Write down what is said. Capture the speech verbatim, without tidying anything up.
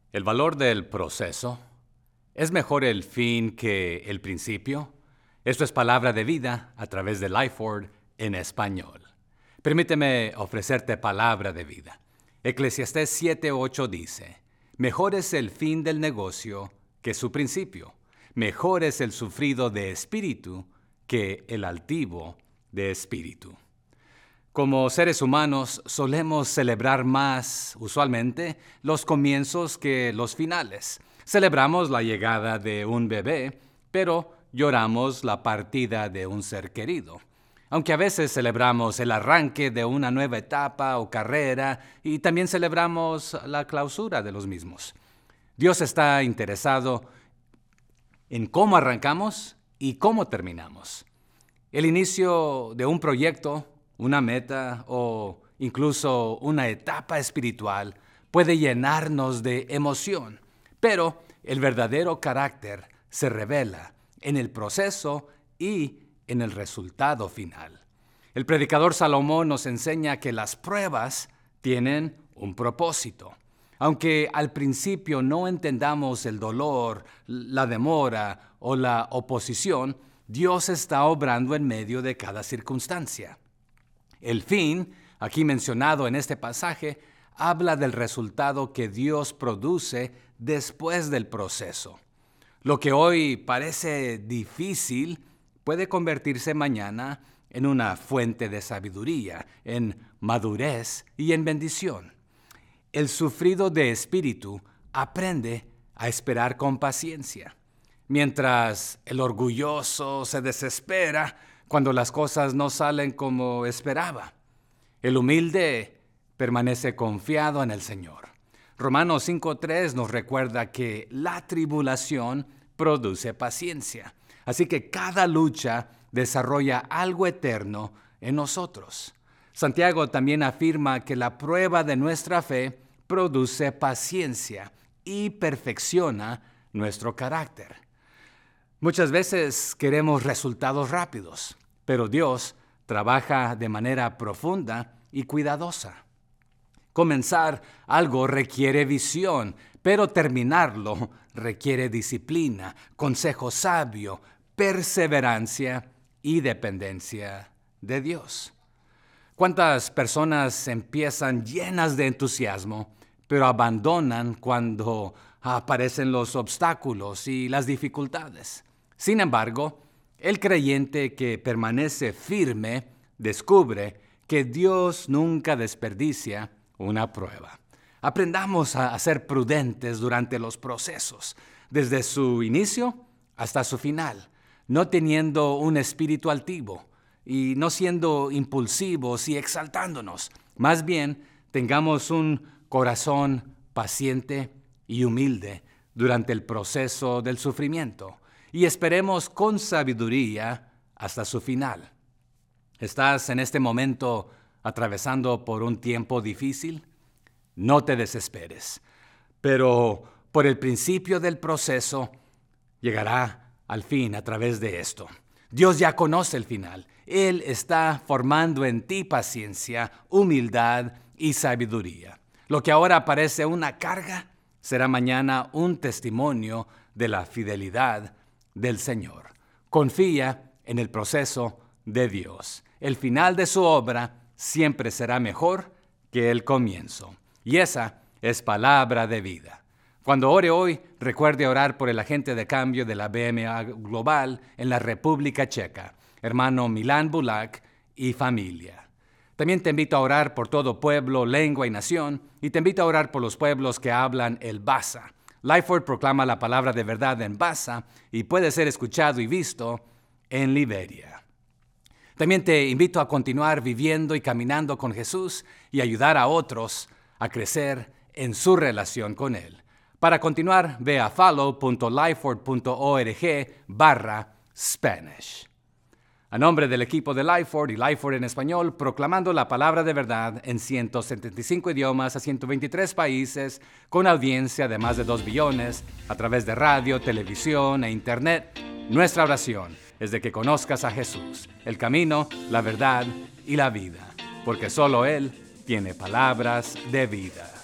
El valor del proceso. ¿Es mejor el fin que el principio? Esto es Palabra de Vida a través de Lifeword en español. Permíteme ofrecerte palabra de vida. Eclesiastés siete ocho dice, mejor es el fin del negocio que su principio. Mejor es el sufrido de espíritu que el altivo de espíritu. Como seres humanos solemos celebrar más, usualmente, los comienzos que los finales. Celebramos la llegada de un bebé, pero lloramos la partida de un ser querido. Aunque a veces celebramos el arranque de una nueva etapa o carrera y también celebramos la clausura de los mismos. Dios está interesado en cómo arrancamos y cómo terminamos. El inicio de un proyecto, una meta o incluso una etapa espiritual puede llenarnos de emoción, pero el verdadero carácter se revela en el proceso y en el resultado final. El predicador Salomón nos enseña que las pruebas tienen un propósito. Aunque al principio no entendamos el dolor, la demora o la oposición, Dios está obrando en medio de cada circunstancia. El fin, aquí mencionado en este pasaje, habla del resultado que Dios produce después del proceso. Lo que hoy parece difícil puede convertirse mañana en una fuente de sabiduría, en madurez y en bendición. El sufrido de espíritu aprende a esperar con paciencia, mientras el orgulloso se desespera cuando las cosas no salen como esperaba. El humilde permanece confiado en el Señor. Romanos cinco tres nos recuerda que la tribulación produce paciencia. Así que cada lucha desarrolla algo eterno en nosotros. Santiago también afirma que la prueba de nuestra fe produce paciencia y perfecciona nuestro carácter. Muchas veces queremos resultados rápidos, pero Dios trabaja de manera profunda y cuidadosa. Comenzar algo requiere visión, pero terminarlo requiere disciplina, consejo sabio, perseverancia y dependencia de Dios. ¿Cuántas personas empiezan llenas de entusiasmo, pero abandonan cuando aparecen los obstáculos y las dificultades? Sin embargo, el creyente que permanece firme descubre que Dios nunca desperdicia una prueba. Aprendamos a ser prudentes durante los procesos, desde su inicio hasta su final, no teniendo un espíritu altivo y no siendo impulsivos y exaltándonos. Más bien, tengamos un corazón paciente y humilde durante el proceso del sufrimiento y esperemos con sabiduría hasta su final. ¿Estás en este momento atravesando por un tiempo difícil? No te desesperes, pero por el principio del proceso llegará al fin a través de esto. Dios ya conoce el final. Él está formando en ti paciencia, humildad y sabiduría. Lo que ahora parece una carga será mañana un testimonio de la fidelidad del Señor. Confía en el proceso de Dios. El final de su obra siempre será mejor que el comienzo. Y esa es palabra de vida. Cuando ore hoy, recuerde orar por el agente de cambio de la B M A Global en la República Checa, hermano Milan Bulak y familia. También te invito a orar por todo pueblo, lengua y nación, y te invito a orar por los pueblos que hablan el Basa. Lifeword proclama la palabra de verdad en Basa y puede ser escuchado y visto en Liberia. También te invito a continuar viviendo y caminando con Jesús y ayudar a otros a crecer en su relación con Él. Para continuar, ve a follow.lifeword.org barra Spanish. A nombre del equipo de Lifeword y Lifeword en español, proclamando la palabra de verdad en ciento setenta y cinco idiomas a ciento veintitrés países, con audiencia de más de dos billones, a través de radio, televisión e internet, nuestra oración es de que conozcas a Jesús, el camino, la verdad y la vida, porque solo Él tiene palabras de vida.